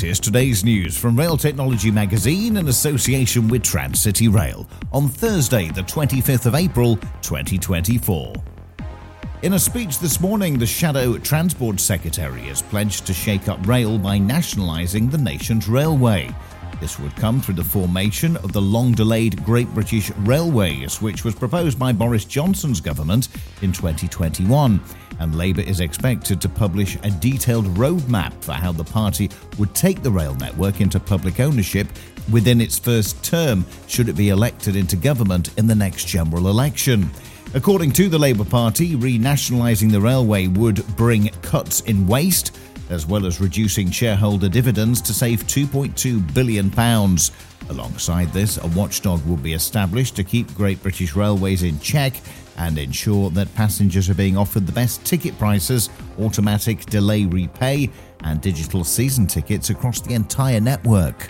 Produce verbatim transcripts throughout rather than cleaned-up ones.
here's today's news from Rail Technology Magazine in association with Trans-City Rail on Thursday, the twenty-fifth of April, twenty twenty-four. In a speech this morning, the Shadow Transport Secretary has pledged to shake up rail by nationalising the nation's railway. This would come through the formation of the long-delayed Great British Railways, which was proposed by Boris Johnson's government in twenty twenty-one, and Labour is expected to publish a detailed roadmap for how the party would take the rail network into public ownership within its first term, should it be elected into government in the next general election. According to the Labour Party, renationalising the railway would bring cuts in waste, as well as reducing shareholder dividends to save two point two billion pounds. Alongside this, a watchdog will be established to keep Great British Railways in check and ensure that passengers are being offered the best ticket prices, automatic delay repay, and digital season tickets across the entire network.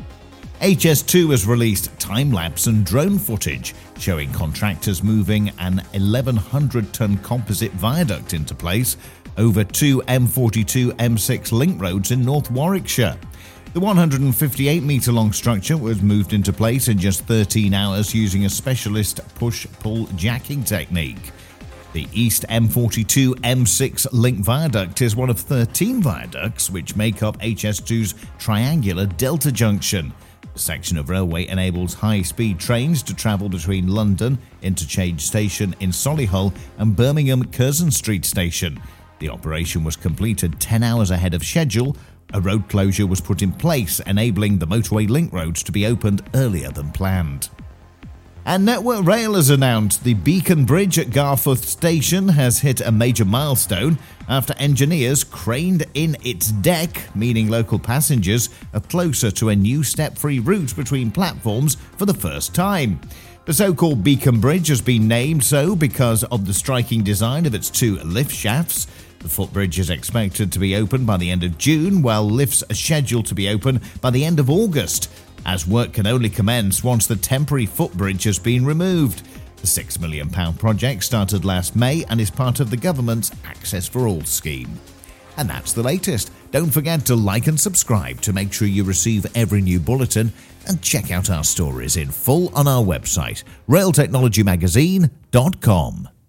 H S two has released time-lapse and drone footage showing contractors moving an eleven hundred ton composite viaduct into place over two M forty-two M six link roads in North Warwickshire. The one hundred fifty-eight metre long structure was moved into place in just thirteen hours using a specialist push-pull jacking technique. The East M forty-two M six link viaduct is one of thirteen viaducts which make up H S two's triangular delta junction. The section of railway enables high-speed trains to travel between London Interchange Station in Solihull and Birmingham Curzon Street Station. The operation was completed ten hours ahead of schedule. A road closure was put in place, enabling the motorway link roads to be opened earlier than planned. And Network Rail has announced the Beacon Bridge at Garforth Station has hit a major milestone after engineers craned in its deck, meaning local passengers are closer to a new step-free route between platforms for the first time. The so-called Beacon Bridge has been named so because of the striking design of its two lift shafts. The footbridge is expected to be open by the end of June, while lifts are scheduled to be open by the end of August, as work can only commence once the temporary footbridge has been removed. The six million pounds project started last May and is part of the government's Access for All scheme. And that's the latest. Don't forget to like and subscribe to make sure you receive every new bulletin, and check out our stories in full on our website, rail technology magazine dot com.